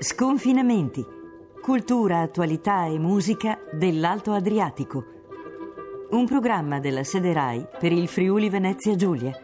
Sconfinamenti. Cultura, attualità e musica dell'Alto Adriatico. Un programma della Sede Rai per il Friuli Venezia Giulia.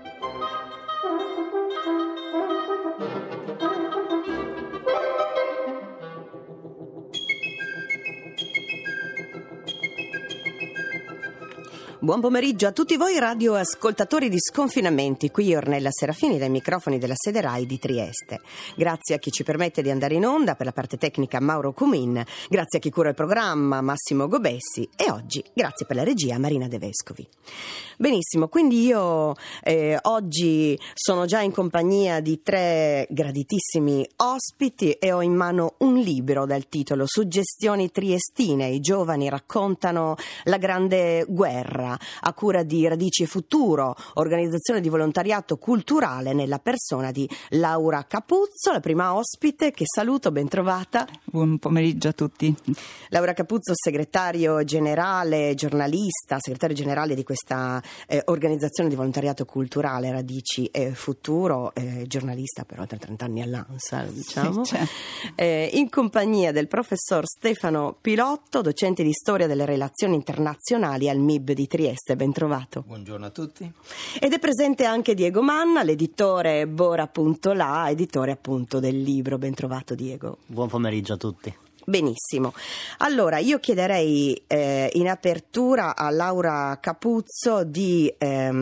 Buon pomeriggio a tutti voi radioascoltatori di Sconfinamenti, qui Ornella Serafini dai microfoni della Sede Rai di Trieste. Grazie a chi ci permette di andare in onda, per la parte tecnica Mauro Cumin, grazie a chi cura il programma Massimo Gobessi e oggi grazie per la regia Marina De Vescovi. Benissimo, quindi io oggi sono già in compagnia di 3 graditissimi ospiti e ho in mano un libro dal titolo Suggestioni triestine, i giovani raccontano la grande guerra, a cura di Radici e Futuro, organizzazione di volontariato culturale, nella persona di Laura Capuzzo, la prima ospite, che saluto, ben trovata. Buon pomeriggio a tutti. Laura Capuzzo, segretario generale, giornalista, segretario generale di questa organizzazione di volontariato culturale Radici e Futuro, giornalista per oltre 30 anni all'ANSA, diciamo. Sì, in compagnia del professor Stefano Pilotto, docente di storia delle relazioni internazionali al MIB di Trieste, ben trovato. Buongiorno a tutti. Ed è presente anche Diego Manna, l'editore Bora.la, editore appunto del libro. Ben trovato Diego. Buon pomeriggio a tutti. Benissimo. Allora io chiederei in apertura a Laura Capuzzo di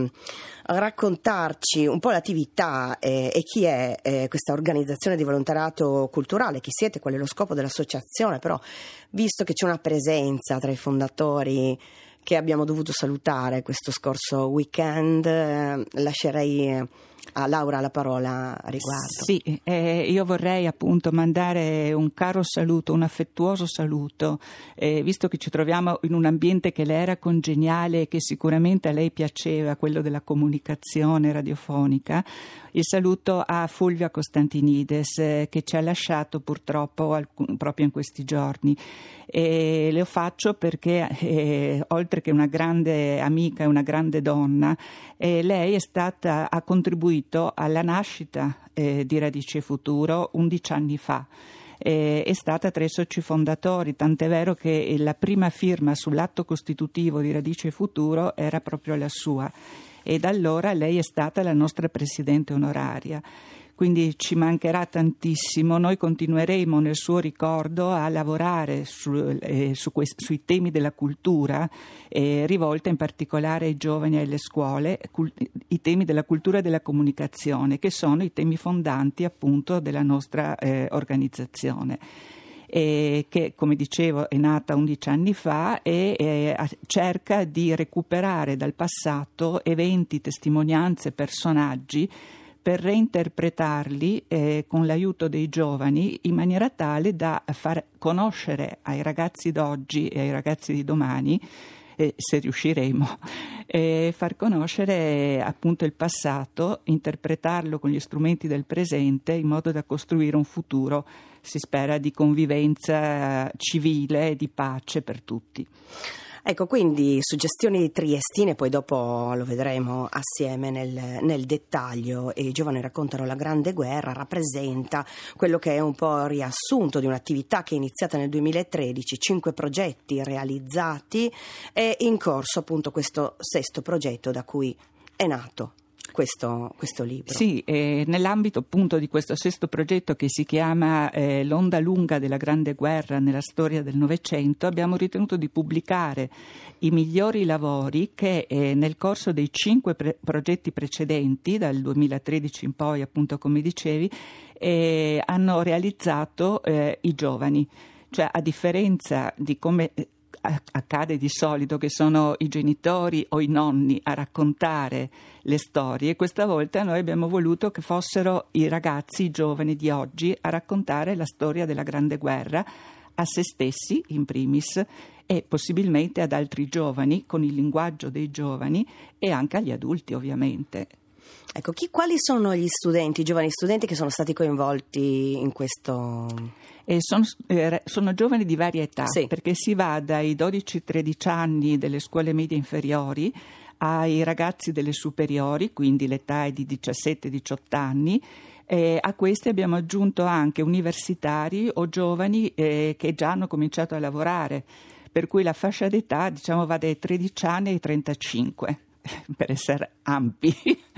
raccontarci un po' l'attività e chi è questa organizzazione di volontariato culturale, chi siete, qual è lo scopo dell'associazione, però visto che c'è una presenza tra i fondatori che abbiamo dovuto salutare questo scorso weekend, lascerei a Laura la parola a riguardo. Sì, io vorrei appunto mandare un caro saluto, un affettuoso saluto, visto che ci troviamo in un ambiente che le era congeniale e che sicuramente a lei piaceva, quello della comunicazione radiofonica. Il saluto a Fulvia Costantinides, che ci ha lasciato purtroppo proprio in questi giorni. E lo faccio perché oltre che una grande amica e una grande donna, lei ha contribuito alla nascita di Radici e Futuro 11 anni fa. È stata tra i soci fondatori, tant'è vero che la prima firma sull'atto costitutivo di Radici e Futuro era proprio la sua, e da allora lei è stata la nostra presidente onoraria. Quindi ci mancherà tantissimo. Noi continueremo nel suo ricordo a lavorare sui temi della cultura, rivolta in particolare ai giovani e alle scuole, i temi della cultura e della comunicazione, che sono i temi fondanti appunto della nostra organizzazione. Che, come dicevo, è nata 11 anni fa e cerca di recuperare dal passato eventi, testimonianze, personaggi, per reinterpretarli con l'aiuto dei giovani in maniera tale da far conoscere ai ragazzi d'oggi e ai ragazzi di domani, se riusciremo, far conoscere appunto il passato, interpretarlo con gli strumenti del presente in modo da costruire un futuro, si spera, di convivenza civile e di pace per tutti. Ecco, quindi suggestioni triestine, poi dopo lo vedremo assieme nel dettaglio. E i giovani raccontano la grande guerra, rappresenta quello che è un po' il riassunto di un'attività che è iniziata nel 2013, 5 progetti realizzati e in corso appunto questo 6° progetto da cui è nato questo libro. Sì, nell'ambito appunto di questo 6° progetto, che si chiama L'onda lunga della grande guerra nella storia del Novecento, abbiamo ritenuto di pubblicare i migliori lavori che nel corso dei 5 progetti precedenti, dal 2013 in poi, appunto come dicevi, hanno realizzato i giovani. Cioè, a differenza di come accade di solito, che sono i genitori o i nonni a raccontare le storie, questa volta noi abbiamo voluto che fossero i ragazzi, i giovani di oggi a raccontare la storia della grande guerra a se stessi in primis e possibilmente ad altri giovani, con il linguaggio dei giovani, e anche agli adulti ovviamente. Ecco, quali sono gli studenti, i giovani studenti che sono stati coinvolti in questo? Sono giovani di varia età, sì, perché si va dai 12-13 anni delle scuole medie inferiori ai ragazzi delle superiori, quindi l'età è di 17-18 anni, E a questi abbiamo aggiunto anche universitari o giovani che già hanno cominciato a lavorare, per cui la fascia d'età, diciamo, va dai 13 anni ai 35. Per essere ampi,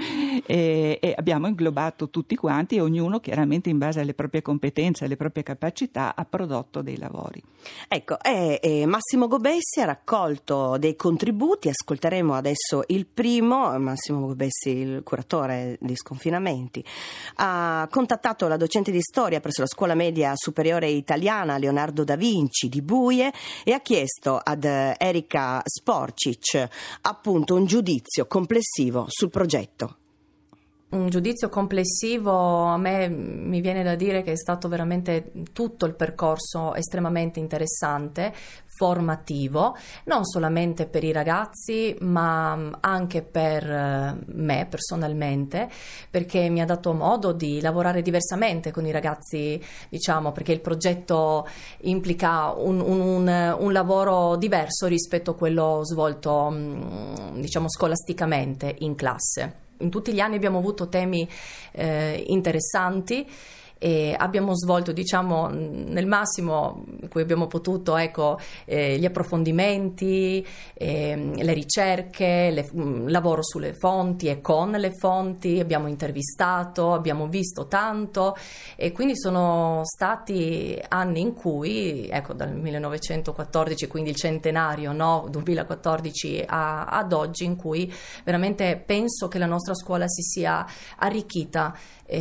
e abbiamo inglobato tutti quanti, e ognuno chiaramente in base alle proprie competenze, alle proprie capacità ha prodotto dei lavori. Ecco, Massimo Gobessi ha raccolto dei contributi, ascolteremo adesso il primo. Massimo Gobessi, il curatore di Sconfinamenti, ha contattato la docente di storia presso la Scuola Media Superiore Italiana Leonardo da Vinci di Buie e ha chiesto ad Erika Sporcic appunto un giudizio complessivo sul progetto. Un giudizio complessivo, a me mi viene da dire che è stato veramente tutto il percorso estremamente interessante, formativo, non solamente per i ragazzi ma anche per me personalmente, perché mi ha dato modo di lavorare diversamente con i ragazzi, diciamo, perché il progetto implica un lavoro diverso rispetto a quello svolto, diciamo, scolasticamente in classe. In tutti gli anni abbiamo avuto temi interessanti e abbiamo svolto, diciamo, nel massimo in cui abbiamo potuto, gli approfondimenti, le ricerche, lavoro sulle fonti e con le fonti, abbiamo intervistato, abbiamo visto tanto, e quindi sono stati anni in cui, dal 1914, quindi il centenario, no? 2014 ad oggi, in cui veramente penso che la nostra scuola si sia arricchita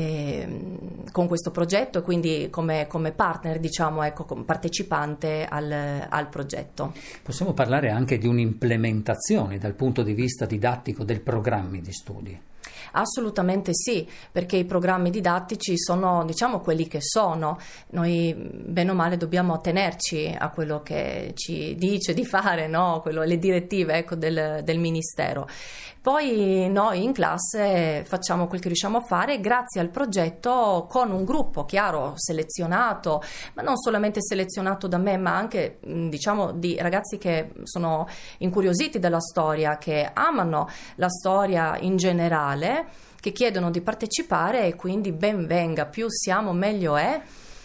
con questo progetto, e quindi come partner, diciamo, come partecipante al progetto. Possiamo parlare anche di un'implementazione dal punto di vista didattico del programmi di studi? Assolutamente sì, perché i programmi didattici sono, diciamo, quelli che sono. Noi bene o male dobbiamo attenerci a quello che ci dice di fare, no? Le direttive, del Ministero. Poi noi in classe facciamo quel che riusciamo a fare grazie al progetto, con un gruppo chiaro selezionato, ma non solamente selezionato da me, ma anche, diciamo, di ragazzi che sono incuriositi dalla storia, che amano la storia in generale, che chiedono di partecipare, e quindi ben venga, più siamo meglio è,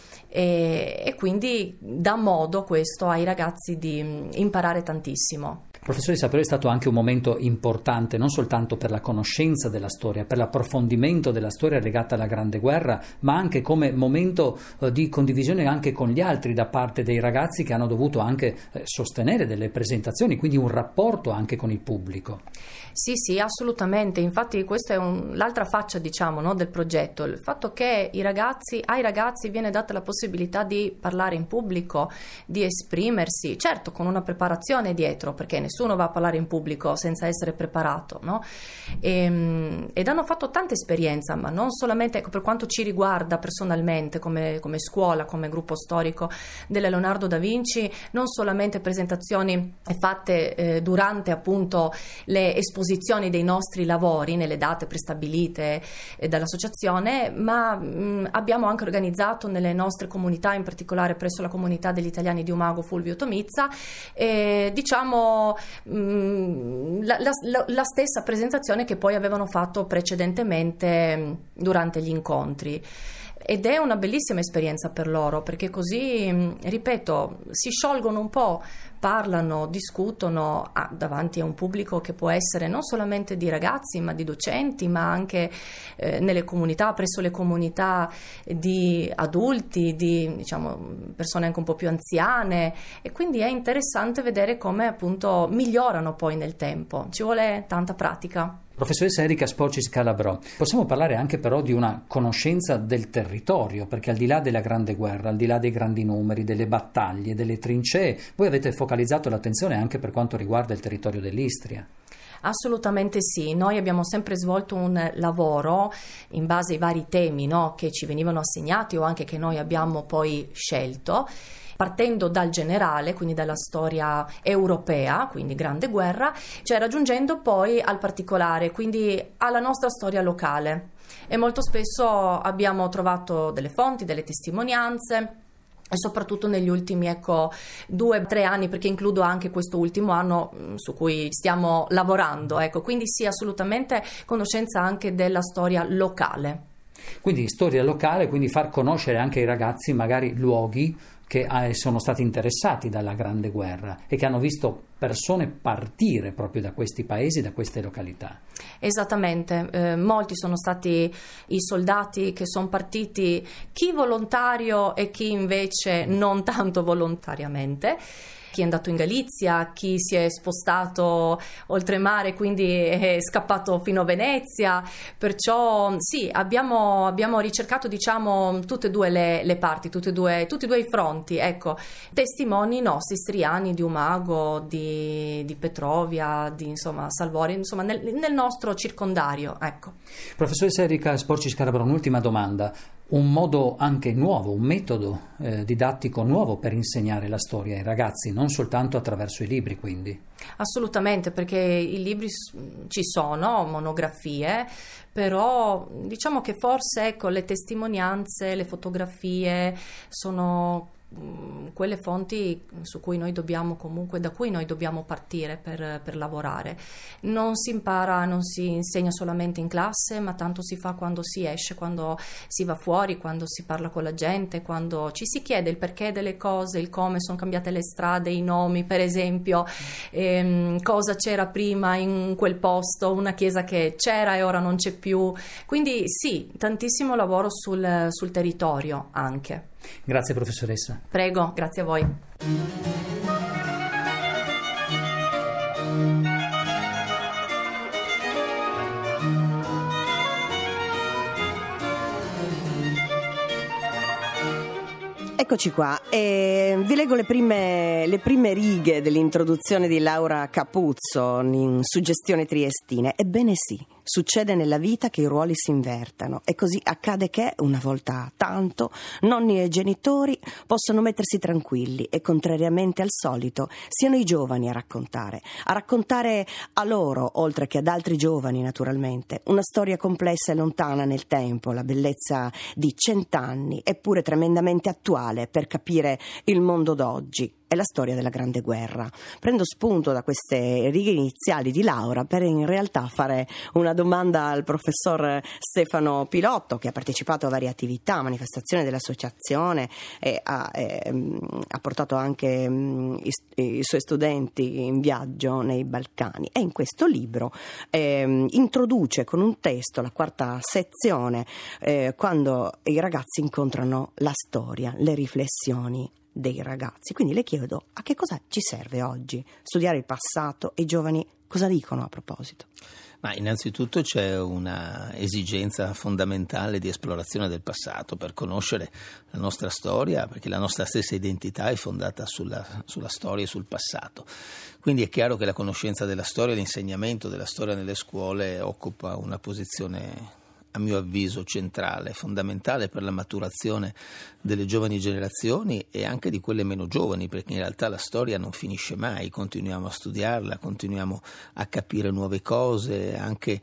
e quindi dà modo questo ai ragazzi di imparare tantissimo. Professoressa, però è stato anche un momento importante non soltanto per la conoscenza della storia, per l'approfondimento della storia legata alla Grande Guerra, ma anche come momento di condivisione anche con gli altri da parte dei ragazzi, che hanno dovuto anche sostenere delle presentazioni, quindi un rapporto anche con il pubblico. Sì, assolutamente. Infatti questa è l'altra faccia, diciamo, no, del progetto, il fatto che ai ragazzi viene data la possibilità di parlare in pubblico, di esprimersi, certo con una preparazione dietro, perché nessuno va a parlare in pubblico senza essere preparato, no? Ed hanno fatto tanta esperienza, ma non solamente, per quanto ci riguarda personalmente come scuola, come gruppo storico della Leonardo da Vinci, non solamente presentazioni fatte durante appunto le esposizioni dei nostri lavori nelle date prestabilite dall'associazione, ma abbiamo anche organizzato nelle nostre comunità, in particolare presso la comunità degli italiani di Umago Fulvio Tomizza, diciamo la stessa presentazione che poi avevano fatto precedentemente durante gli incontri. Ed è una bellissima esperienza per loro, perché così, ripeto, si sciolgono un po', parlano, discutono davanti a un pubblico che può essere non solamente di ragazzi, ma di docenti, ma anche nelle comunità, presso le comunità di adulti, di, diciamo, persone anche un po' più anziane, e quindi è interessante vedere come appunto migliorano poi nel tempo. Ci vuole tanta pratica. Professoressa Erika Sporcic Calabrò, possiamo parlare anche però di una conoscenza del territorio, perché al di là della Grande Guerra, al di là dei grandi numeri, delle battaglie, delle trincee, voi avete focalizzato l'attenzione anche per quanto riguarda il territorio dell'Istria. Assolutamente sì, noi abbiamo sempre svolto un lavoro in base ai vari temi, no, che ci venivano assegnati o anche che noi abbiamo poi scelto, partendo dal generale, quindi dalla storia europea, quindi Grande Guerra, cioè raggiungendo poi al particolare, quindi alla nostra storia locale. E molto spesso abbiamo trovato delle fonti, delle testimonianze, e soprattutto negli ultimi 2-3 anni, perché includo anche questo ultimo anno su cui stiamo lavorando, quindi sì, assolutamente conoscenza anche della storia locale. Quindi storia locale, quindi far conoscere anche ai ragazzi magari luoghi che sono stati interessati dalla Grande Guerra e che hanno visto persone partire proprio da questi paesi, da queste località. Esattamente, molti sono stati i soldati che sono partiti, chi volontario e chi invece non tanto volontariamente. Chi è andato in Galizia, chi si è spostato oltremare, quindi è scappato fino a Venezia. Perciò sì, abbiamo ricercato, diciamo, tutte e due le parti, tutti e due i fronti, ecco, testimoni nostri istriani di Umago, di Petrovia, di insomma Salvorio, insomma nel nostro circondario, ecco. Professoressa Erika Sporci-Scalabro, un'ultima domanda. Un modo anche nuovo, un metodo didattico nuovo per insegnare la storia ai ragazzi, non soltanto attraverso i libri, quindi? Assolutamente, perché i libri ci sono, monografie, però diciamo che forse, ecco, le testimonianze, le fotografie sono quelle fonti su cui noi dobbiamo comunque, da cui noi dobbiamo partire per lavorare. Non si impara, non si insegna solamente in classe, ma tanto si fa quando si esce, quando si va fuori, quando si parla con la gente, quando ci si chiede il perché delle cose, il come sono cambiate le strade, i nomi, per esempio, cosa c'era prima in quel posto, una chiesa che c'era e ora non c'è più. Quindi sì, tantissimo lavoro sul territorio anche. Grazie professoressa. Prego, grazie a voi. Eccoci qua, vi leggo le prime righe dell'introduzione di Laura Capuzzo in Suggestioni triestine. Ebbene sì, succede nella vita che i ruoli si invertano e così accade che, una volta tanto, nonni e genitori possano mettersi tranquilli e, contrariamente al solito, siano i giovani a raccontare a loro, oltre che ad altri giovani naturalmente, una storia complessa e lontana nel tempo, la bellezza di 100 anni, eppure tremendamente attuale per capire il mondo d'oggi. È la storia della Grande Guerra. Prendo spunto da queste righe iniziali di Laura per in realtà fare una domanda al professor Stefano Pilotto, che ha partecipato a varie attività, manifestazioni dell'associazione e ha portato anche i suoi studenti in viaggio nei Balcani, e in questo libro introduce con un testo la quarta sezione, quando i ragazzi incontrano la storia, le riflessioni dei ragazzi. Quindi le chiedo: a che cosa ci serve oggi studiare il passato, e i giovani cosa dicono a proposito? Ma innanzitutto c'è una esigenza fondamentale di esplorazione del passato per conoscere la nostra storia, perché la nostra stessa identità è fondata sulla storia e sul passato. Quindi è chiaro che la conoscenza della storia e l'insegnamento della storia nelle scuole occupa una posizione, a mio avviso, centrale, fondamentale per la maturazione delle giovani generazioni e anche di quelle meno giovani, perché in realtà la storia non finisce mai, continuiamo a studiarla, continuiamo a capire nuove cose, anche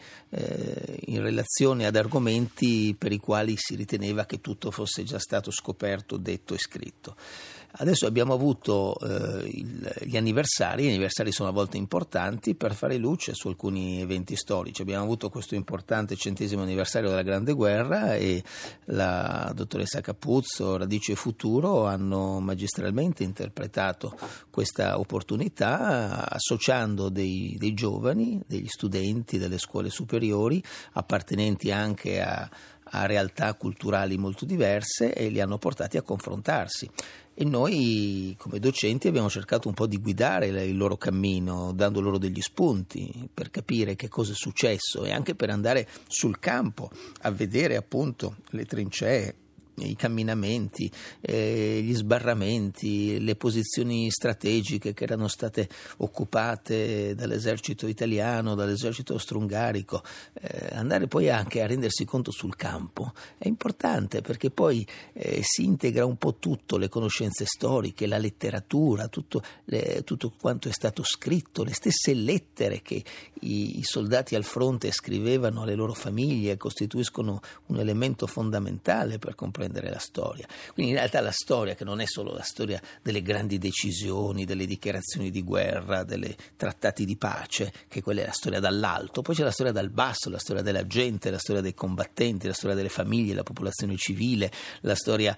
in relazione ad argomenti per i quali si riteneva che tutto fosse già stato scoperto, detto e scritto. Adesso abbiamo avuto gli anniversari sono a volte importanti per fare luce su alcuni eventi storici. Abbiamo avuto questo importante 100° anniversario della Grande Guerra e la dottoressa Capuzzo, Radice e Futuro hanno magistralmente interpretato questa opportunità associando dei giovani, degli studenti delle scuole superiori appartenenti anche a realtà culturali molto diverse, e li hanno portati a confrontarsi. E noi come docenti abbiamo cercato un po' di guidare il loro cammino, dando loro degli spunti per capire che cosa è successo e anche per andare sul campo a vedere appunto le trincee, i camminamenti, gli sbarramenti, le posizioni strategiche che erano state occupate dall'esercito italiano, dall'esercito austro-ungarico. Andare poi anche a rendersi conto sul campo è importante, perché poi si integra un po' tutto, le conoscenze storiche, la letteratura, tutto quanto è stato scritto, le stesse lettere che i soldati al fronte scrivevano alle loro famiglie costituiscono un elemento fondamentale per comprendere comprendere la storia. Quindi in realtà la storia, che non è solo la storia delle grandi decisioni, delle dichiarazioni di guerra, delle trattati di pace, che quella è la storia dall'alto, poi c'è la storia dal basso, la storia della gente, la storia dei combattenti, la storia delle famiglie, la popolazione civile, la storia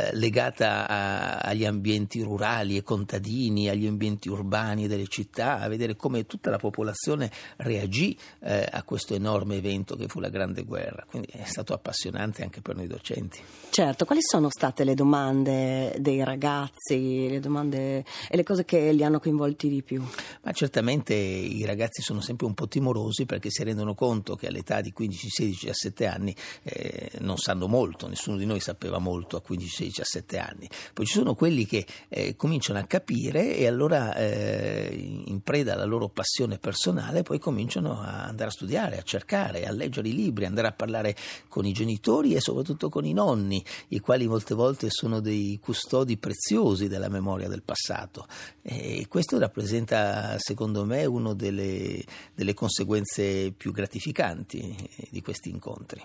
legata agli ambienti rurali e contadini, agli ambienti urbani delle città, a vedere come tutta la popolazione reagì a questo enorme evento che fu la Grande Guerra. Quindi è stato appassionante anche per noi docenti. Certo, quali sono state le domande dei ragazzi, le domande e le cose che li hanno coinvolti di più? Ma certamente i ragazzi sono sempre un po' timorosi, perché si rendono conto che all'età di 15, 16, 17 anni non sanno molto, nessuno di noi sapeva molto a 15, 16, 17 anni. Poi ci sono quelli che cominciano a capire e allora in preda alla loro passione personale poi cominciano a andare a studiare, a cercare, a leggere i libri, andare a parlare con i genitori e soprattutto con i nonni, i quali molte volte sono dei custodi preziosi della memoria del passato. E questo rappresenta, secondo me, una delle conseguenze più gratificanti di questi incontri.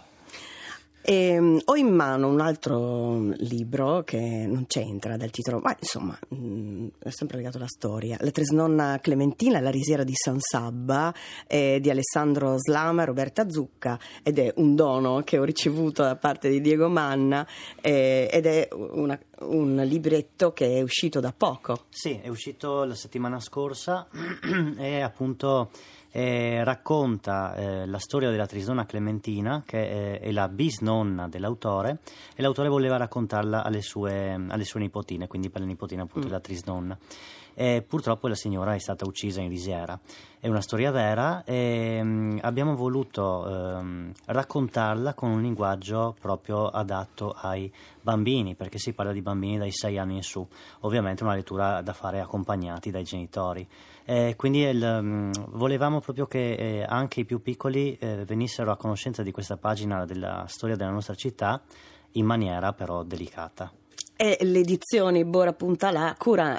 Ho in mano un altro libro che non c'entra dal titolo, ma insomma è sempre legato alla storia. La Trisnonna Clementina, la risiera di San Sabba, di Alessandro Slama e Roberta Zucca, ed è un dono che ho ricevuto da parte di Diego Manna, ed è un libretto che è uscito da poco. Sì, è uscito la settimana scorsa e appunto racconta la storia della Trisnonna Clementina, che è la bisnonna dell'autore, e l'autore voleva raccontarla alle sue nipotine, quindi per le nipotine appunto della Trisnonna. Purtroppo la signora è stata uccisa in risiera. È una storia vera e abbiamo voluto raccontarla con un linguaggio proprio adatto ai bambini, perché si parla di bambini dai 6 anni in su, ovviamente una lettura da fare accompagnati dai genitori. Quindi volevamo proprio che anche i più piccoli venissero a conoscenza di questa pagina della storia della nostra città in maniera però delicata. E l'edizione Bora Puntalà cura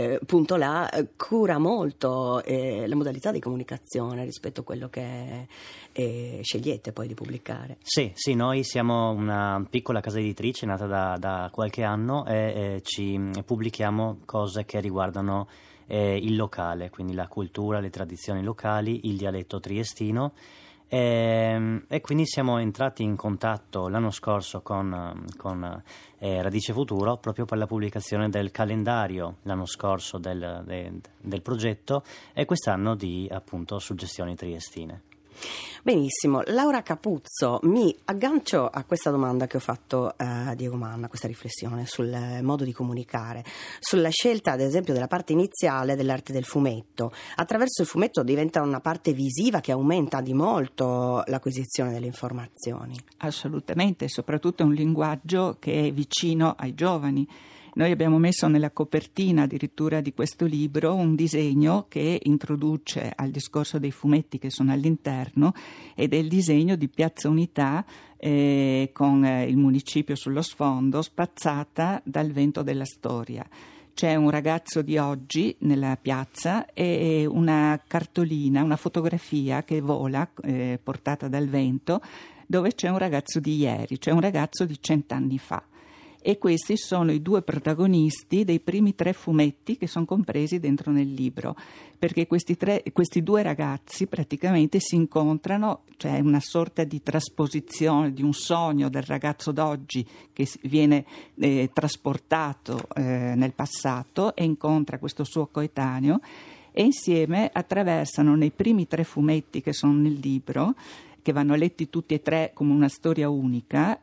molto la modalità di comunicazione rispetto a quello che scegliete poi di pubblicare. Sì, noi siamo una piccola casa editrice nata da qualche anno e ci pubblichiamo cose che riguardano il locale, quindi la cultura, le tradizioni locali, il dialetto triestino. E quindi siamo entrati in contatto l'anno scorso con Radice Futuro proprio per la pubblicazione del calendario l'anno scorso del progetto, e quest'anno di appunto suggestioni triestine. Benissimo, Laura Capuzzo, mi aggancio a questa domanda che ho fatto a Diego Manna, questa riflessione sul modo di comunicare, sulla scelta ad esempio della parte iniziale dell'arte del fumetto. Attraverso il fumetto diventa una parte visiva che aumenta di molto l'acquisizione delle informazioni. Assolutamente, soprattutto è un linguaggio che è vicino ai giovani. Noi abbiamo messo nella copertina addirittura di questo libro un disegno che introduce al discorso dei fumetti che sono all'interno, ed è il disegno di Piazza Unità con il municipio sullo sfondo, spazzata dal vento della storia. C'è un ragazzo di oggi nella piazza e una cartolina, una fotografia che vola portata dal vento, dove c'è un ragazzo di ieri, cioè un ragazzo di 100 anni fa. E questi sono i 2 protagonisti dei primi 3 fumetti che sono compresi dentro nel libro, perché questi 2 ragazzi praticamente si incontrano, cioè una sorta di trasposizione di un sogno del ragazzo d'oggi che viene trasportato nel passato e incontra questo suo coetaneo, e insieme attraversano nei primi 3 fumetti che sono nel libro, che vanno letti tutti e 3 come una storia unica,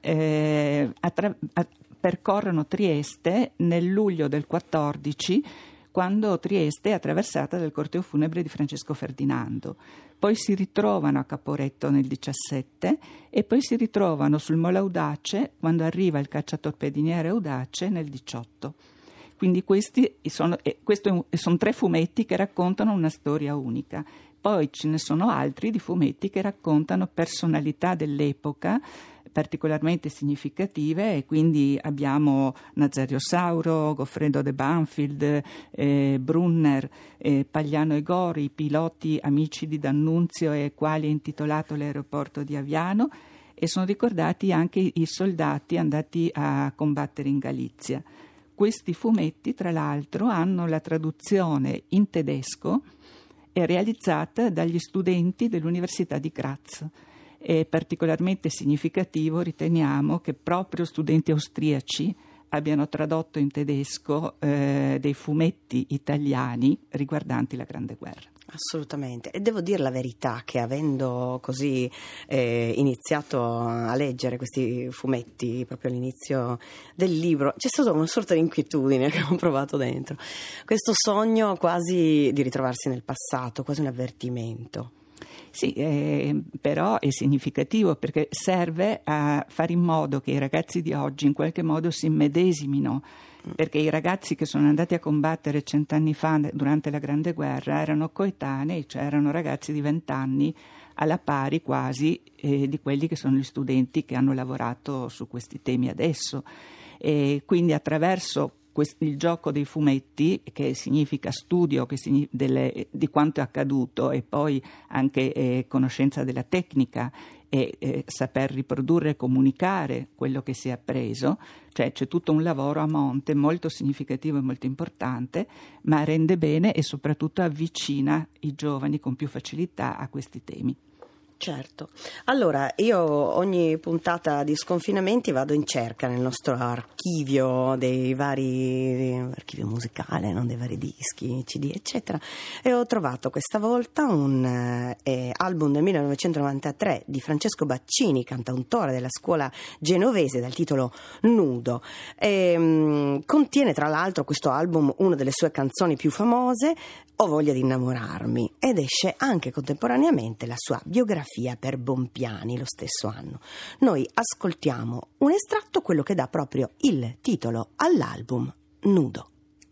percorrono Trieste nel luglio del 14, quando Trieste è attraversata dal corteo funebre di Francesco Ferdinando. Poi si ritrovano a Caporetto nel 17 e poi si ritrovano sul Molo Audace quando arriva il cacciatorpediniere Audace nel 18. Quindi questi sono 3 fumetti che raccontano una storia unica. Poi ce ne sono altri di fumetti che raccontano personalità dell'epoca particolarmente significative, e quindi abbiamo Nazario Sauro, Goffredo de Banfield, Brunner, Pagliano e Gori, piloti amici di D'Annunzio e quali è intitolato l'aeroporto di Aviano, e sono ricordati anche i soldati andati a combattere in Galizia. Questi fumetti, tra l'altro, hanno la traduzione in tedesco e realizzata dagli studenti dell'Università di Graz. È particolarmente significativo, riteniamo, che proprio studenti austriaci abbiano tradotto in tedesco dei fumetti italiani riguardanti la Grande Guerra. Assolutamente, e devo dire la verità che avendo così iniziato a leggere questi fumetti proprio all'inizio del libro, c'è stata una sorta di inquietudine che ho provato dentro, questo sogno quasi di ritrovarsi nel passato, quasi un avvertimento. Sì, però è significativo perché serve a fare in modo che i ragazzi di oggi in qualche modo si immedesimino, perché i ragazzi che sono andati a combattere 100 anni fa durante la Grande Guerra erano coetanei, cioè erano ragazzi di 20 anni alla pari quasi di quelli che sono gli studenti che hanno lavorato su questi temi adesso, e quindi attraverso il gioco dei fumetti, che significa studio di quanto è accaduto e poi anche conoscenza della tecnica e saper riprodurre e comunicare quello che si è appreso, cioè c'è tutto un lavoro a monte molto significativo e molto importante, ma rende bene e soprattutto avvicina i giovani con più facilità a questi temi. Certo. Allora, io ogni puntata di Sconfinamenti vado in cerca nel nostro archivio archivio musicale, non dei vari dischi, CD, eccetera, e ho trovato questa volta un album del 1993 di Francesco Baccini, cantautore della scuola genovese, dal titolo Nudo. Contiene tra l'altro questo album una delle sue canzoni più famose, Ho voglia di innamorarmi, ed esce anche contemporaneamente la sua biografia per Bompiani lo stesso anno. Noi ascoltiamo un estratto, quello che dà proprio il titolo all'album, Nudo.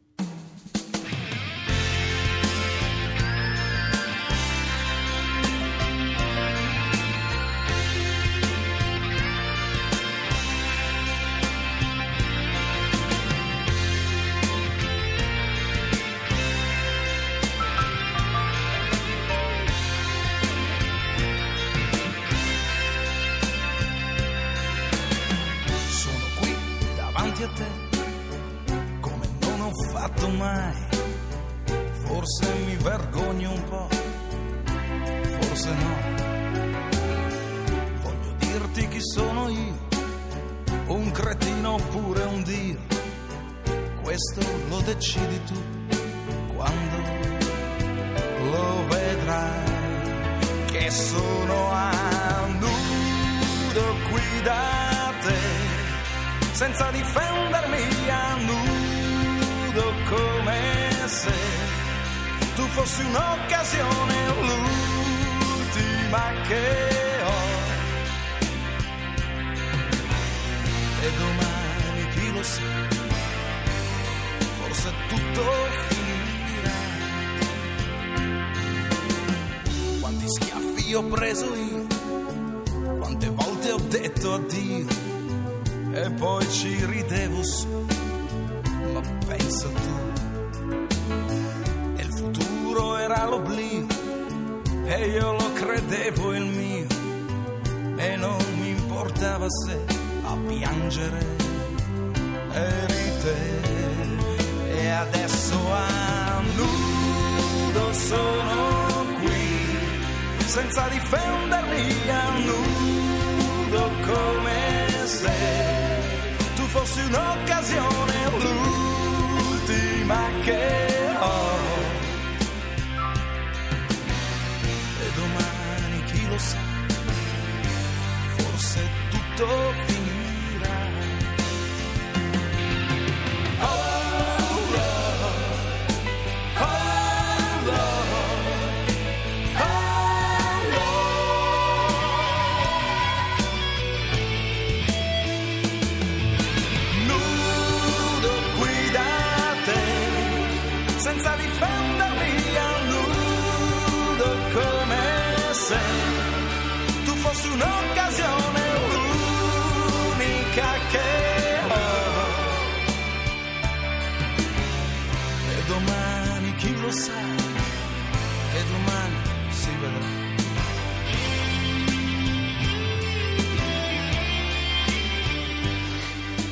A te, come non ho fatto mai, forse mi vergogno un po', forse no, voglio dirti chi sono io, un cretino oppure un dio, questo lo decidi tu, quando lo vedrai, che sono a nudo qui da te, senza difendermi a nudo, come se tu fossi un'occasione, l'ultima che ho. E domani chi lo sa, forse tutto finirà. Quanti schiaffi ho preso io, quante volte ho detto addio, e poi ci ridevo su, ma pensa tu, e il futuro era l'oblio, e io lo credevo il mio, e non mi importava se a piangere eri te, e adesso a nudo sono qui, senza difendermi a nudo, come se tu fossi un'occasione, l'ultima che ho. E domani chi lo sa, forse tutto finirà. Oh Lord, oh Lord, oh Lord. Senza difendermi a nudo, come se tu fossi un'occasione, l'unica che ho. E domani chi lo sa, e domani si vedrà.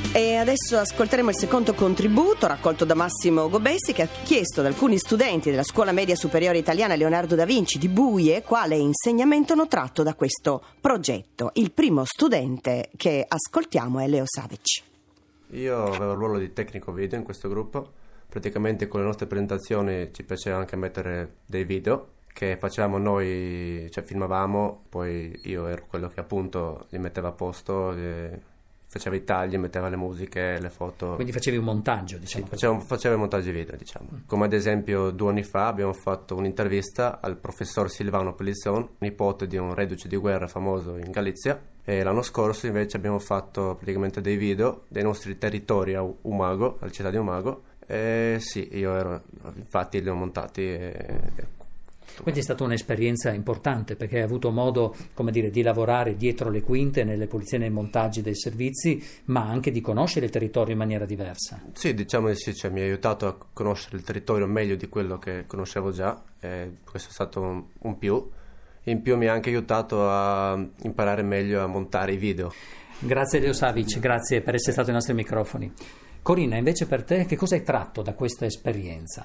E adesso ascolteremo il secondo contributo raccolto da Massimo Gobessi, che ha chiesto ad alcuni studenti della Scuola Media Superiore Italiana Leonardo da Vinci di Buie quale insegnamento hanno tratto da questo progetto. Il primo studente che ascoltiamo è Leo Savic. Io avevo il ruolo di tecnico video in questo gruppo. Praticamente con le nostre presentazioni ci piaceva anche mettere dei video che facevamo noi, cioè filmavamo, poi io ero quello che appunto li metteva a posto, faceva i tagli, metteva le musiche, le foto. Quindi facevi un montaggio, diciamo. Sì, facevo i montaggi video, diciamo. Come ad esempio 2 anni fa abbiamo fatto un'intervista al professor Silvano Pellizzon, nipote di un reduce di guerra famoso in Galizia, e l'anno scorso invece abbiamo fatto praticamente dei video dei nostri territori a Umago, alla città di Umago, e sì, io ero, infatti li ho montati Quindi è stata un'esperienza importante perché hai avuto modo, come dire, di lavorare dietro le quinte nelle pulizie e nei montaggi dei servizi, ma anche di conoscere il territorio in maniera diversa. Sì, diciamo di sì, cioè, mi ha aiutato a conoscere il territorio meglio di quello che conoscevo già, e questo è stato un più. In più mi ha anche aiutato a imparare meglio a montare i video. Grazie Leo Savic, grazie per essere stato ai nostri microfoni. Corina, invece per te che cosa hai tratto da questa esperienza?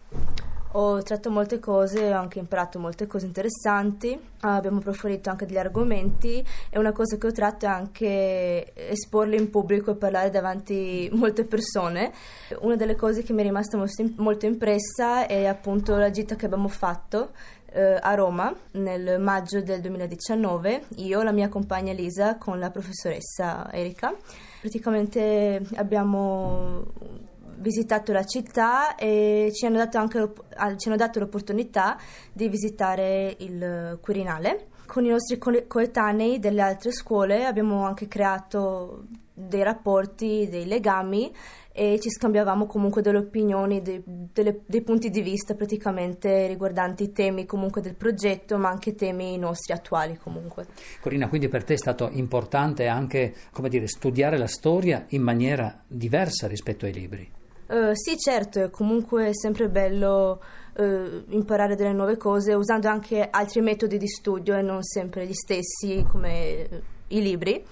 Ho tratto molte cose, ho anche imparato molte cose interessanti, abbiamo approfondito anche degli argomenti e una cosa che ho tratto è anche esporli in pubblico e parlare davanti a molte persone. Una delle cose che mi è rimasta molto impressa è appunto la gita che abbiamo fatto a Roma nel maggio del 2019, io, la mia compagna Lisa con la professoressa Erika. Praticamente abbiamo visitato la città e ci hanno dato l'opportunità di visitare il Quirinale. Con i nostri coetanei delle altre scuole abbiamo anche creato dei rapporti, dei legami e ci scambiavamo comunque delle opinioni, dei punti di vista praticamente riguardanti i temi comunque del progetto, ma anche temi nostri attuali comunque. Corina, quindi per te è stato importante anche, come dire, studiare la storia in maniera diversa rispetto ai libri? Sì, certo, è comunque sempre bello imparare delle nuove cose usando anche altri metodi di studio e non sempre gli stessi come i libri.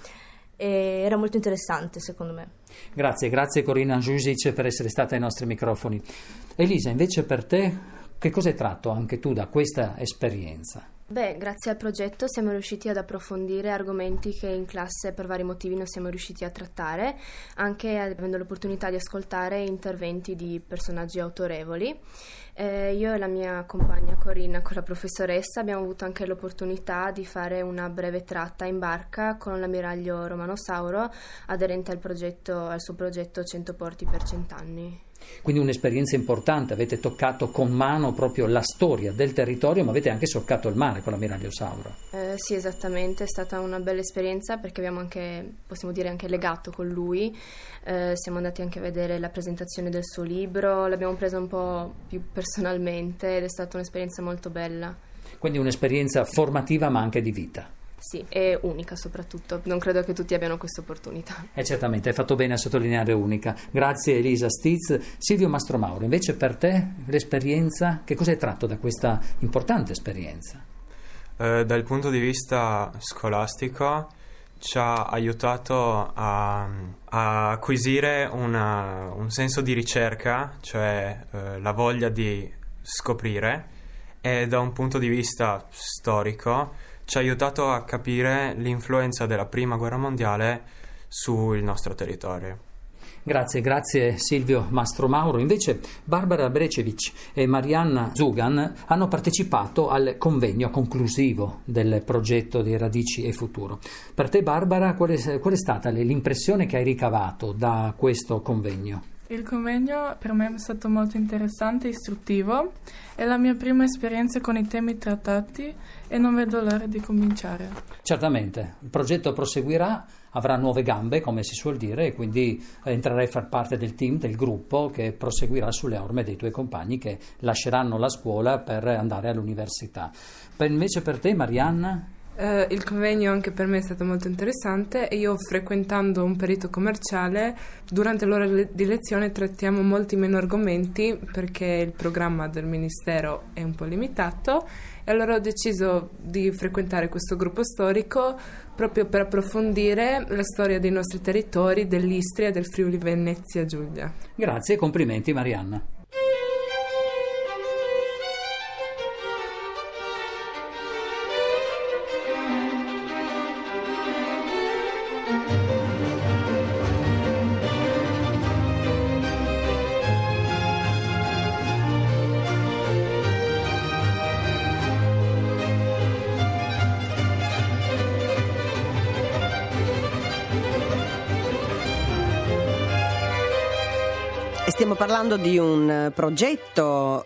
E era molto interessante secondo me. Grazie Corina Giusic per essere stata ai nostri microfoni. Elisa, invece per te che cosa hai tratto anche tu da questa esperienza? Beh, grazie al progetto siamo riusciti ad approfondire argomenti che in classe per vari motivi non siamo riusciti a trattare, anche avendo l'opportunità di ascoltare interventi di personaggi autorevoli. Io e la mia compagna Corina con la professoressa abbiamo avuto anche l'opportunità di fare una breve tratta in barca con l'ammiraglio Romano Sauro aderente al suo progetto 100 porti per 100 anni. Quindi un'esperienza importante, avete toccato con mano proprio la storia del territorio, ma avete anche solcato il mare con l'ammiraglio Sauro. Sì, esattamente, è stata una bella esperienza perché abbiamo anche, possiamo dire, anche legato con lui. Siamo andati anche a vedere la presentazione del suo libro, l'abbiamo presa un po' più personalmente ed è stata un'esperienza molto bella. Quindi un'esperienza formativa ma anche di vita. Sì, e unica soprattutto, non credo che tutti abbiano questa opportunità. Certamente, hai fatto bene a sottolineare unica. Grazie Elisa Stiz. Silvio Mastromauro, invece per te l'esperienza, che cosa hai tratto da questa importante esperienza? Dal punto di vista scolastico ci ha aiutato a acquisire un senso di ricerca, cioè la voglia di scoprire, e da un punto di vista storico ci ha aiutato a capire l'influenza della Prima Guerra Mondiale sul nostro territorio. Grazie Silvio Mastromauro. Invece Barbara Brecevic e Marianna Zugan hanno partecipato al convegno conclusivo del progetto di Radici e Futuro. Per te Barbara, qual è stata l'impressione che hai ricavato da questo convegno? Il convegno per me è stato molto interessante e istruttivo. È la mia prima esperienza con i temi trattati e non vedo l'ora di cominciare. Certamente, il progetto proseguirà, avrà nuove gambe, come si suol dire, e quindi entrerai a far parte del team, del gruppo che proseguirà sulle orme dei tuoi compagni che lasceranno la scuola per andare all'università. Invece per te, Marianna? Il convegno anche per me è stato molto interessante e io, frequentando un perito commerciale, durante l'ora di lezione trattiamo molti meno argomenti perché il programma del Ministero è un po' limitato, e allora ho deciso di frequentare questo gruppo storico proprio per approfondire la storia dei nostri territori, dell'Istria e del Friuli Venezia Giulia. Grazie e complimenti, Marianna. Stiamo parlando di un progetto,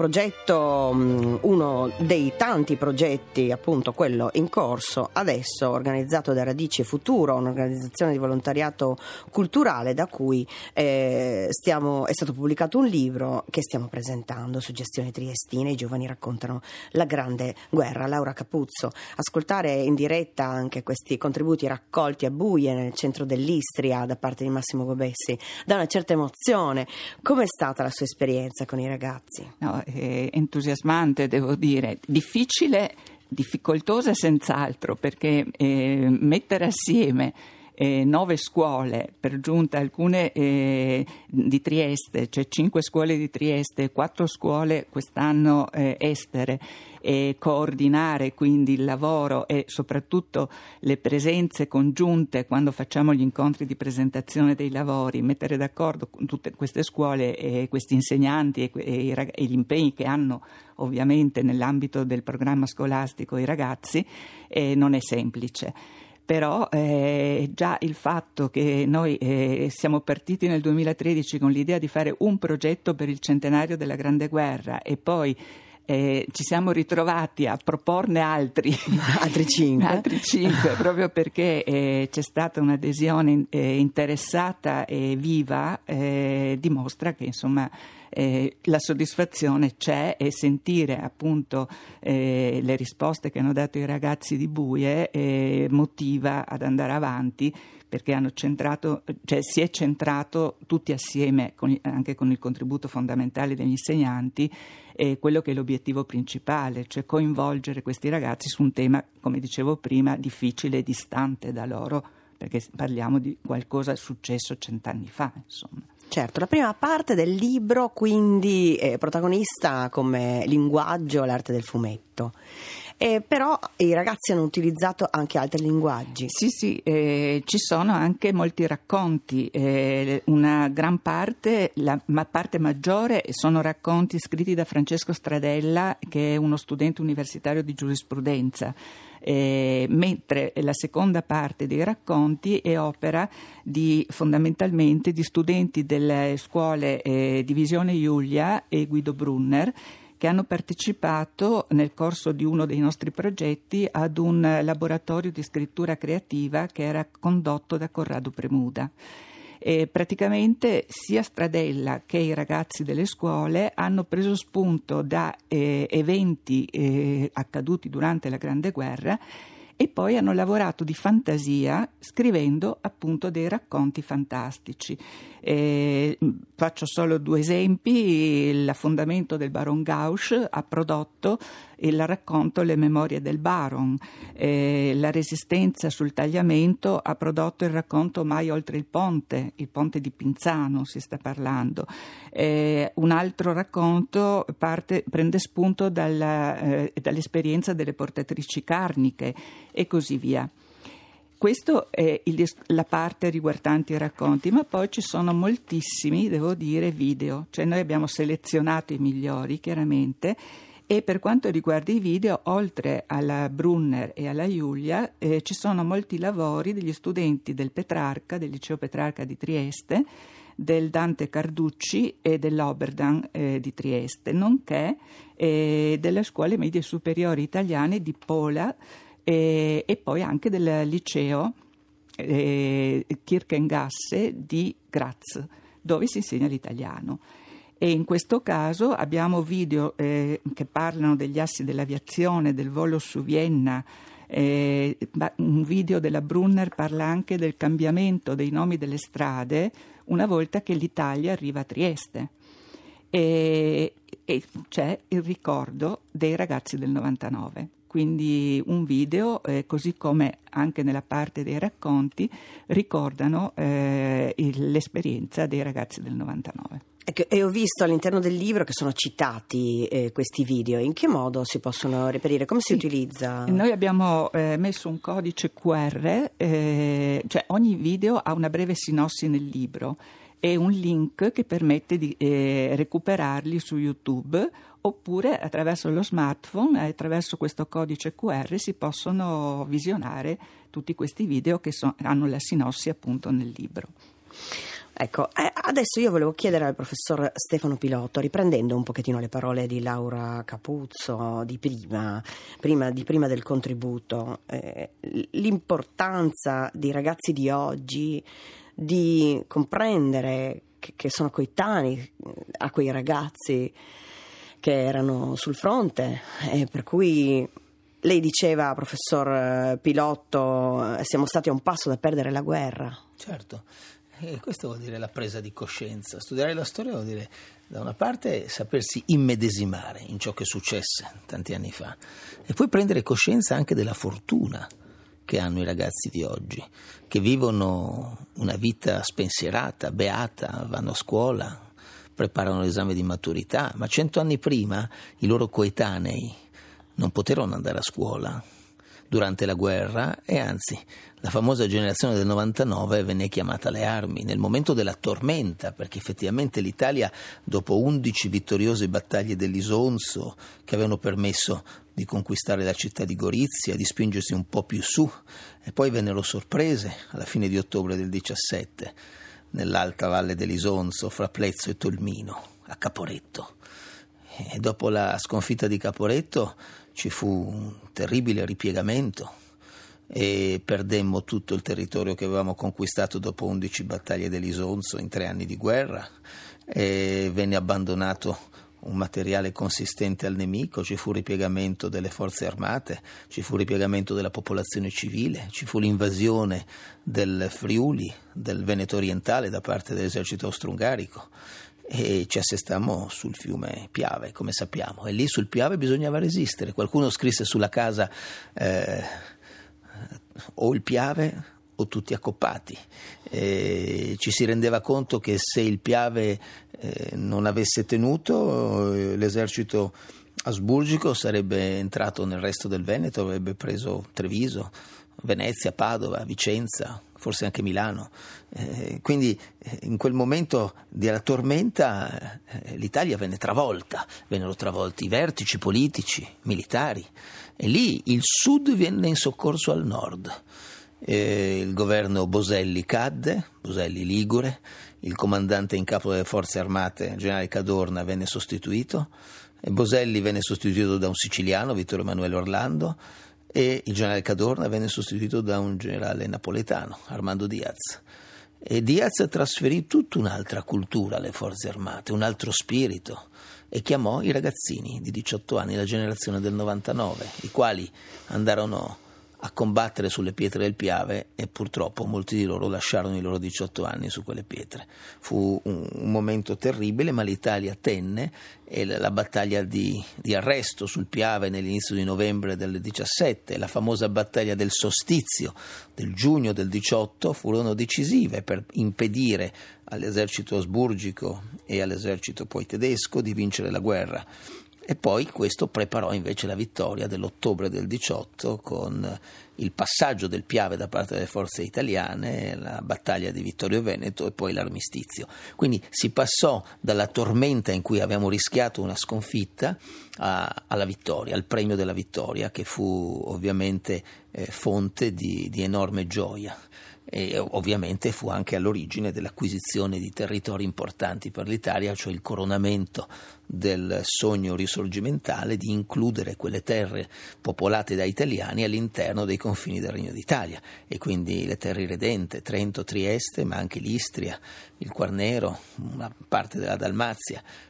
uno dei tanti progetti, appunto quello in corso adesso, organizzato da Radici Futuro, un'organizzazione di volontariato culturale da cui è stato pubblicato un libro che stiamo presentando, Suggestioni triestine, i giovani raccontano la Grande Guerra. Laura Capuzzo, ascoltare in diretta anche questi contributi raccolti a Buie, nel centro dell'Istria, da parte di Massimo Gobessi, dà una certa emozione. Com'è stata la sua esperienza con i ragazzi? No, entusiasmante, devo dire, difficoltosa senz'altro, perché mettere assieme 9 scuole, per giunta alcune di Trieste, cioè 5 scuole di Trieste, 4 scuole quest'anno estere, e coordinare quindi il lavoro e soprattutto le presenze congiunte quando facciamo gli incontri di presentazione dei lavori, mettere d'accordo con tutte queste scuole e questi insegnanti e gli impegni che hanno ovviamente nell'ambito del programma scolastico i ragazzi non è semplice. Però già il fatto che noi siamo partiti nel 2013 con l'idea di fare un progetto per il centenario della Grande Guerra e poi ci siamo ritrovati a proporne altri 5 proprio perché c'è stata un'adesione interessata e viva, dimostra che insomma la soddisfazione c'è, e sentire appunto le risposte che hanno dato i ragazzi di Buie motiva ad andare avanti, perché si è centrato tutti assieme, anche con il contributo fondamentale degli insegnanti, quello che è l'obiettivo principale, cioè coinvolgere questi ragazzi su un tema, come dicevo prima, difficile e distante da loro, perché parliamo di qualcosa successo 100 anni fa, insomma. Certo, la prima parte del libro quindi è protagonista come linguaggio l'arte del fumetto. Però i ragazzi hanno utilizzato anche altri linguaggi. Sì, ci sono anche molti racconti, una gran parte, la parte maggiore sono racconti scritti da Francesco Stradella, che è uno studente universitario di giurisprudenza, mentre la seconda parte dei racconti è opera fondamentalmente di studenti delle scuole di Visione Giulia e Guido Brunner, che hanno partecipato nel corso di uno dei nostri progetti ad un laboratorio di scrittura creativa che era condotto da Corrado Premuda. Praticamente sia Stradella che i ragazzi delle scuole hanno preso spunto da eventi accaduti durante la Grande Guerra e poi hanno lavorato di fantasia scrivendo appunto dei racconti fantastici. Faccio solo 2 esempi. L'Affondamento del Baron Gauch ha prodotto il racconto Le memorie del Baron, la Resistenza sul tagliamento ha prodotto il racconto Mai oltre il ponte di Pinzano si sta parlando. Un altro racconto prende spunto dall'esperienza delle portatrici carniche e così via. Questa è la parte riguardante i racconti, ma poi ci sono moltissimi, devo dire, video, cioè noi abbiamo selezionato i migliori chiaramente, e per quanto riguarda i video, oltre alla Brunner e alla Giulia, ci sono molti lavori degli studenti del Liceo Petrarca di Trieste, del Dante Carducci e dell'Oberdan di Trieste, nonché delle scuole medie superiori italiane di Pola, e poi anche del liceo Kirchengasse di Graz, dove si insegna l'italiano. E in questo caso abbiamo video che parlano degli assi dell'aviazione, del volo su Vienna, Un video della Brunner parla anche del cambiamento dei nomi delle strade una volta che l'Italia arriva a Trieste. E c'è il ricordo dei ragazzi del 99. Quindi un video, così come anche nella parte dei racconti, ricordano l'esperienza dei ragazzi del 99. E ho visto all'interno del libro che sono citati questi video. In che modo si possono reperire? Come si utilizza? Noi abbiamo messo un codice QR, cioè ogni video ha una breve sinossi nel libro e un link che permette di recuperarli su YouTube, oppure attraverso lo smartphone, attraverso questo codice QR si possono visionare tutti questi video che hanno la sinossi appunto nel libro. Ecco, adesso io volevo chiedere al professor Stefano Pilotto, riprendendo un pochettino le parole di Laura Capuzzo di prima del contributo, l'importanza dei ragazzi di oggi di comprendere che sono coetanei a quei ragazzi che erano sul fronte, per cui lei diceva, professor Pilotto, siamo stati a un passo da perdere la guerra. Certo, e questo vuol dire la presa di coscienza. Studiare la storia vuol dire, da una parte, sapersi immedesimare in ciò che successe tanti anni fa, e poi prendere coscienza anche della fortuna che hanno i ragazzi di oggi, che vivono una vita spensierata, beata, vanno a scuola, preparano l'esame di maturità, ma 100 anni prima i loro coetanei non poterono andare a scuola durante la guerra, e anzi la famosa generazione del 99 venne chiamata alle armi nel momento della tormenta, perché effettivamente l'Italia, dopo 11 vittoriose battaglie dell'Isonzo che avevano permesso di conquistare la città di Gorizia, di spingersi un po' più su, e poi vennero sorprese alla fine di ottobre del 17 nell'alta valle dell'Isonzo fra Plezzo e Tolmino, a Caporetto. E dopo la sconfitta di Caporetto ci fu un terribile ripiegamento e perdemmo tutto il territorio che avevamo conquistato dopo 11 battaglie dell'Isonzo in 3 anni di guerra, e venne abbandonato un materiale consistente al nemico, ci fu ripiegamento delle forze armate, ci fu ripiegamento della popolazione civile, ci fu l'invasione del Friuli, del Veneto orientale da parte dell'esercito austro-ungarico, e ci assestammo sul fiume Piave, come sappiamo, e lì sul Piave bisognava resistere. Qualcuno scrisse sulla casa o il Piave o tutti accoppati. Ci si rendeva conto che se il Piave non avesse tenuto, l'esercito asburgico sarebbe entrato nel resto del Veneto, avrebbe preso Treviso, Venezia, Padova, Vicenza, forse anche Milano. Quindi in quel momento della tormenta l'Italia venne travolta, vennero travolti i vertici politici, militari, e lì il sud venne in soccorso al nord. Il governo Boselli cadde, Boselli ligure, il comandante in capo delle forze armate, generale Cadorna, venne sostituito, e Boselli venne sostituito da un siciliano, Vittorio Emanuele Orlando, e il generale Cadorna venne sostituito da un generale napoletano, Armando Diaz. E Diaz trasferì tutta un'altra cultura alle forze armate, un altro spirito, e chiamò i ragazzini di 18 anni, la generazione del 99, i quali andarono a combattere sulle pietre del Piave, e purtroppo molti di loro lasciarono i loro 18 anni su quelle pietre. Fu un momento terribile, ma l'Italia tenne, e la battaglia di arresto sul Piave nell'inizio di novembre del 17, la famosa battaglia del Sostizio del giugno del 18 furono decisive per impedire all'esercito asburgico e all'esercito poi tedesco di vincere la guerra. E poi questo preparò invece la vittoria dell'ottobre del 18 con il passaggio del Piave da parte delle forze italiane, la battaglia di Vittorio Veneto e poi l'armistizio. Quindi si passò dalla tormenta in cui abbiamo rischiato una sconfitta alla vittoria, al premio della vittoria, che fu ovviamente fonte di enorme gioia. E ovviamente fu anche all'origine dell'acquisizione di territori importanti per l'Italia, cioè il coronamento del sogno risorgimentale di includere quelle terre popolate da italiani all'interno dei confini del Regno d'Italia, e quindi le terre irredente, Trento, Trieste, ma anche l'Istria, il Quarnero, una parte della Dalmazia,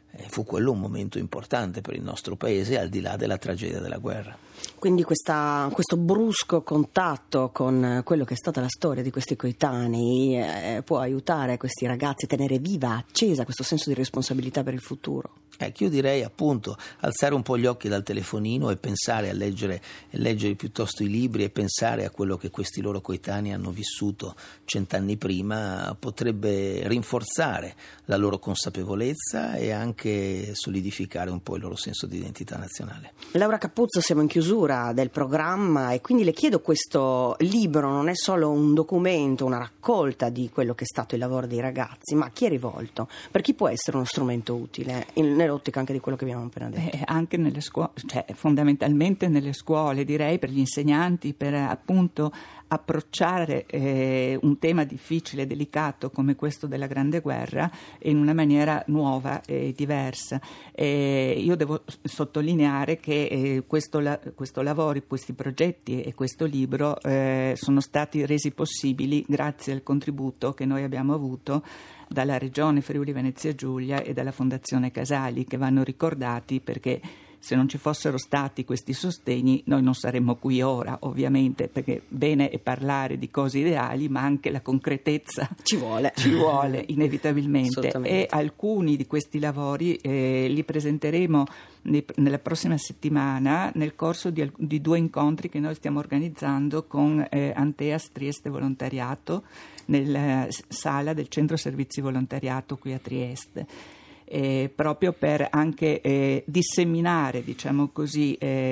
fu quello un momento importante per il nostro paese, al di là della tragedia della guerra. Quindi questo brusco contatto con quello che è stata la storia di questi coetanei può aiutare questi ragazzi a tenere viva, accesa questo senso di responsabilità per il futuro. Io direi appunto alzare un po' gli occhi dal telefonino e pensare a leggere piuttosto i libri e pensare a quello che questi loro coetanei hanno vissuto 100 anni prima potrebbe rinforzare la loro consapevolezza e anche solidificare un po' il loro senso di identità nazionale. Laura Capuzzo, siamo in chiusura del programma e quindi le chiedo, questo libro non è solo un documento, una raccolta di quello che è stato il lavoro dei ragazzi, ma a chi è rivolto? Per chi può essere uno strumento utile nell'ottica anche di quello che abbiamo appena detto? Anche nelle scuole, fondamentalmente nelle scuole, direi, per gli insegnanti, per appunto approcciare un tema difficile e delicato come questo della Grande Guerra in una maniera nuova e diversa. Io devo sottolineare che questo lavoro, questi progetti e questo libro sono stati resi possibili grazie al contributo che noi abbiamo avuto dalla Regione Friuli Venezia Giulia e dalla Fondazione Casali, che vanno ricordati perché se non ci fossero stati questi sostegni noi non saremmo qui ora, ovviamente, perché bene è parlare di cose ideali, ma anche la concretezza ci vuole inevitabilmente. E alcuni di questi lavori li presenteremo nella prossima settimana nel corso di 2 incontri che noi stiamo organizzando con Anteas Trieste Volontariato nella sala del Centro Servizi Volontariato qui a Trieste. Proprio per anche disseminare, diciamo così,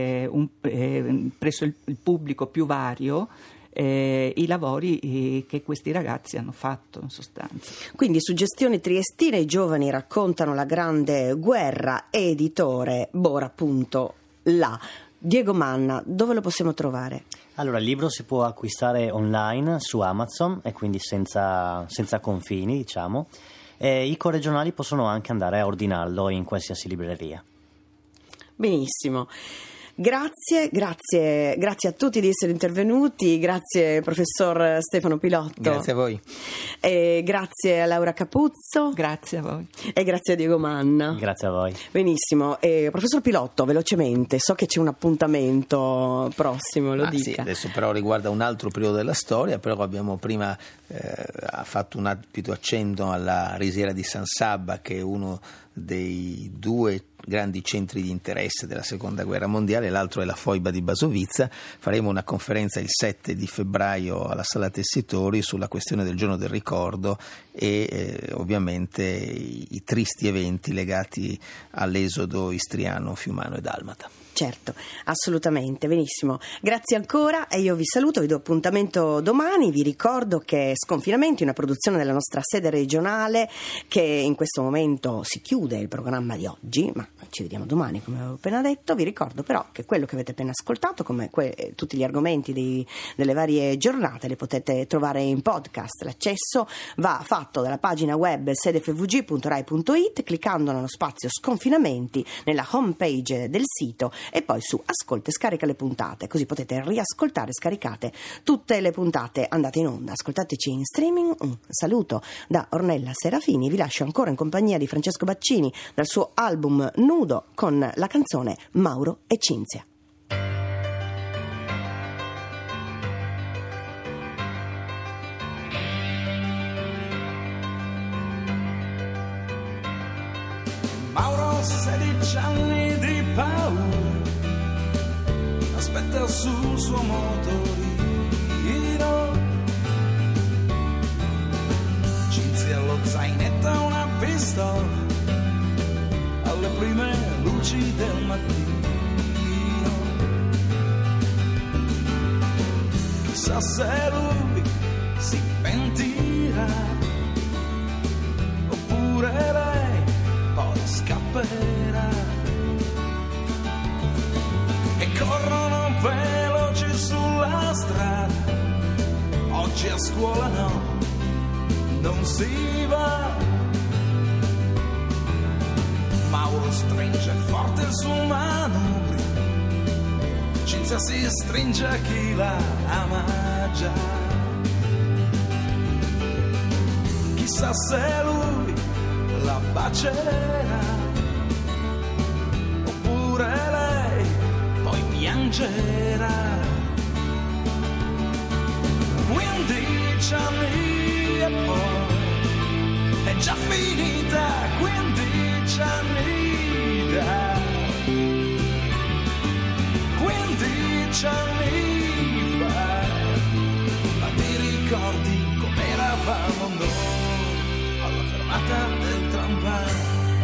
presso il pubblico più vario i lavori che questi ragazzi hanno fatto, in sostanza. Quindi Suggestioni triestine, i giovani raccontano la Grande Guerra, editore Bora.la. Diego Manna, dove lo possiamo trovare? Allora, il libro si può acquistare online su Amazon e quindi senza confini, diciamo. E i corregionali possono anche andare a ordinarlo in qualsiasi libreria. Benissimo. Grazie a tutti di essere intervenuti, grazie professor Stefano Pilotto. Grazie a voi. Grazie a Laura Capuzzo. Grazie a voi. E grazie a Diego Manna. Grazie a voi. Benissimo. Professor Pilotto, velocemente, so che c'è un appuntamento prossimo, lo dica. Sì, adesso però riguarda un altro periodo della storia, però abbiamo prima fatto un rapido accenno alla Risiera di San Sabba, che è uno dei 2 grandi centri di interesse della Seconda Guerra Mondiale, l'altro è la Foiba di Basovizza. Faremo una conferenza il 7 di febbraio alla Sala Tessitori sulla questione del giorno del ricordo e ovviamente i tristi eventi legati all'esodo istriano, fiumano e dalmata. Certo, assolutamente, benissimo. Grazie ancora e io vi saluto, vi do appuntamento domani. Vi ricordo che Sconfinamenti è una produzione della nostra sede regionale, che in questo momento si chiude il programma di oggi, ma ci vediamo domani come avevo appena detto. Vi ricordo però che quello che avete appena ascoltato, come tutti gli argomenti delle varie giornate, li potete trovare in podcast. L'accesso va fatto dalla pagina web sedefvg.rai.it cliccando nello spazio Sconfinamenti nella homepage del sito e poi su Ascolta e scarica le puntate, così potete riascoltare e scaricate tutte le puntate andate in onda. Ascoltateci in streaming. Un saluto da Ornella Serafini, vi lascio ancora in compagnia di Francesco Baccini dal suo album Nudo con la canzone Mauro e Cinzia. Mauro, 16 anni di paura, aspetta sul suo motorino, Cinzia allo zainetto una pistola, alle prime luci del mattino, chissà se lui si pentirà, oppure lei poi scapperà. E corrono veloci sulla strada, oggi a scuola no, non si va. Mauro stringe forte il suo manubrio, Cinzia si stringe a chi la ama già. Chissà se lui la bacerà, leggera. 15 anni e poi è già finita, 15 anni da 15 anni fa. Ma ti ricordi com'eravamo noi alla fermata del tramvai?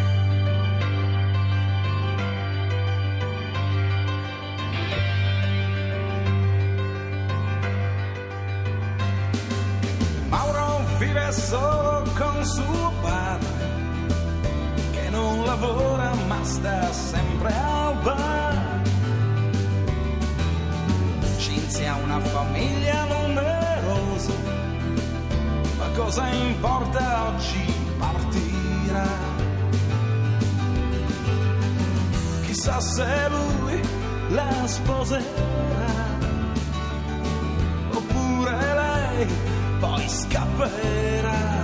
Mauro vive solo con suo padre, che non lavora ma sta sempre al bar. Cinzia ha una famiglia numerosa, ma cosa importa, oggi partirà. Chissà se lui la sposerà, oppure lei poi scapperà.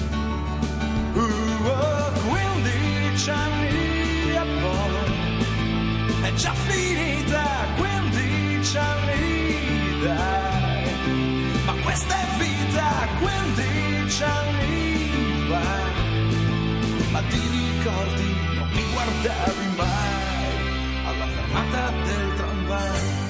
15 anni e poi è già finita, 15 anni dai. Ma questa è vita, 15 anni fa. Ma ti ricordi, non mi guardavi mai alla fermata del tramvai.